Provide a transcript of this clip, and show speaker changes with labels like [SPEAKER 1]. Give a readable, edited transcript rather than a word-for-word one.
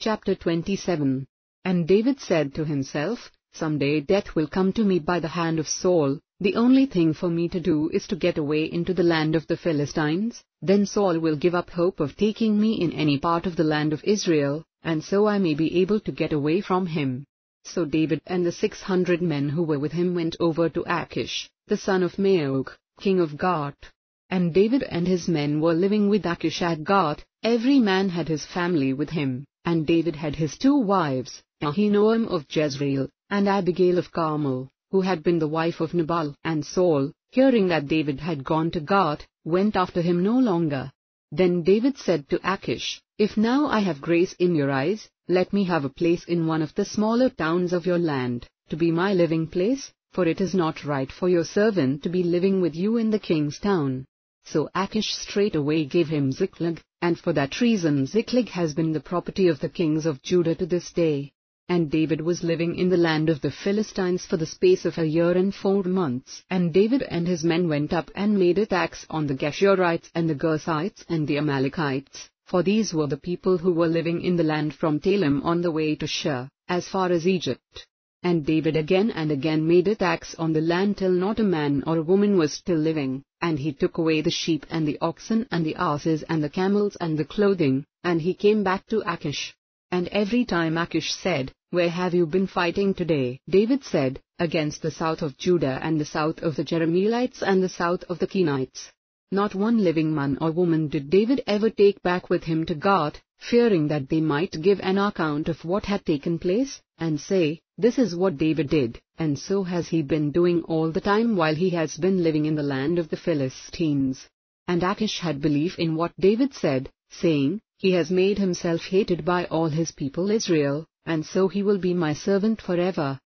[SPEAKER 1] chapter 27. And David said to himself, "Someday death will come to me by the hand of Saul. The only thing for me to do is to get away into the land of the Philistines, then Saul will give up hope of taking me in any part of the land of Israel, and so I may be able to get away from him." So David and the 600 men who were with him went over to Achish, the son of Maoch, king of Gath. And David and his men were living with Achish at Gath. Every man had his family with him, and David had his 2 wives, Ahinoam of Jezreel, and Abigail of Carmel, who had been the wife of Nabal. And Saul, hearing that David had gone to Gath, went after him no longer. Then David said to Achish, "If now I have grace in your eyes, let me have a place in one of the smaller towns of your land, to be my living place, for it is not right for your servant to be living with you in the king's town." So Achish straightway gave him Ziklag, and for that reason Ziklag has been the property of the kings of Judah to this day. And David was living in the land of the Philistines for the space of 1 year and 4 months. And David and his men went up and made attacks on the Geshurites and the Gersites and the Amalekites, for these were the people who were living in the land from Telem on the way to Shur, as far as Egypt. And David again and again made attacks on the land till not a man or a woman was still living, and he took away the sheep and the oxen and the asses and the camels and the clothing, and he came back to Achish. And every time Achish said, "Where have you been fighting today?" David said, "Against the south of Judah and the south of the Jerahmeelites and the south of the Kenites." Not one living man or woman did David ever take back with him to Gath, fearing that they might give an account of what had taken place, and say, "This is what David did," and so has he been doing all the time while he has been living in the land of the Philistines. And Achish had belief in what David said, saying, "He has made himself hated by all his people Israel, and so he will be my servant forever."